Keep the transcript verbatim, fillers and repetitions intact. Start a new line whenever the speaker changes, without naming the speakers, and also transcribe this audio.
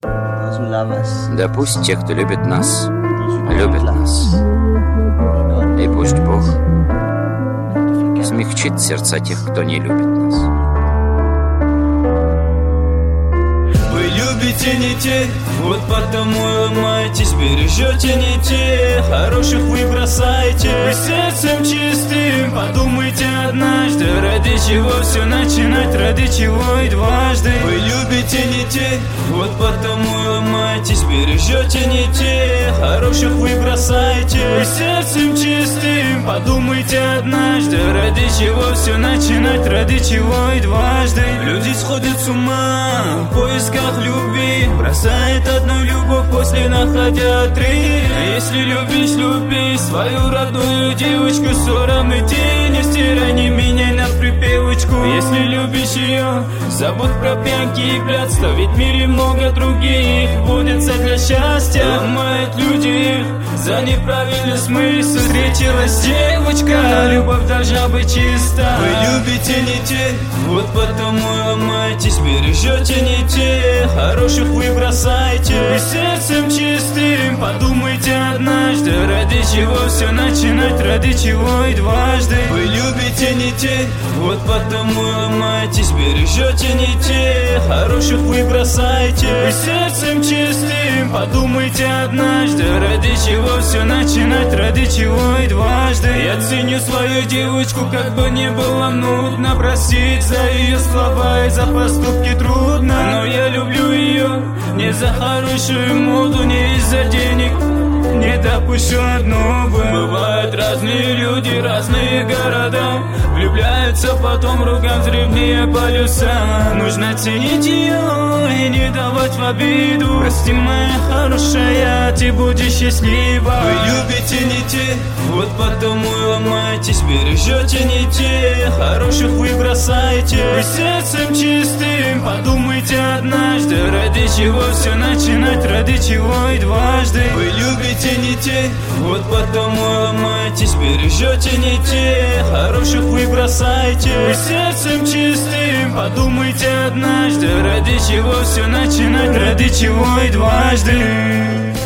Да пусть те, кто любит нас, любят нас. И пусть Бог смягчит сердца тех, кто не любит нас.
Вы любите не тех, вот потому ломаетесь, бережете не тех, хороших вы бросаете. Вы сердцем чистым подумайте однажды, ради чего все начинать, ради чего и дважды. Вы любите не тех, вот потому ломаетесь, бережете не тех, хороших вы бросаете. Вы сердцем чистым подумайте однажды, ради чего все начинать, ради чего и дважды. Люди сходят с ума в поисках любви, бросает одну любовь, после находя три. Если любишь, люби свою родную девочку, ссорам и тени стирай, не меняй на припевочку. Если любишь ее, забудь про пьянки и блядство, ведь в мире много других водятся для счастья. Ломают люди их за неправильный смысл. Встретилась девочка, любовь должна быть чиста. Вы любите не тех, вот потому ломаетесь, бережете не тех, хороших вы бросаете. Вы сердцем чистым подумайте однажды, ради чего все начинать, ради чего и дважды. Вы любите не тех, вот потому ломаетесь, бережете не тех, хороших вы бросаете. Вы сердцем чистым подумайте однажды, ради чего все начинать, ради чего и дважды. Я ценю свою девочку, как бы не было нудно, просить за ее слова и за поступки трудно. Но я люблю ее не за хорошую моду, не из-за денег, не допущу одну. Бывают разные люди, разные города, влюбляются, потом ругам взрывные полюса. Нужно ценить ее и не давать в обиду. Прости, моя хорошая, ты будешь счастлива. Вы любите не тех, вот потому ломаетесь, бережете не тех, хороших вы бросаете. Вы сердцем чистым подумайте однажды, ради чего все начинать, ради чего и дважды. Вы любите не тех, вот потому ломаетесь, бережете не тех, хороших вы бросаете. Вы сердцем чистым подумайте однажды, ради чего все начинать, ради чего и дважды.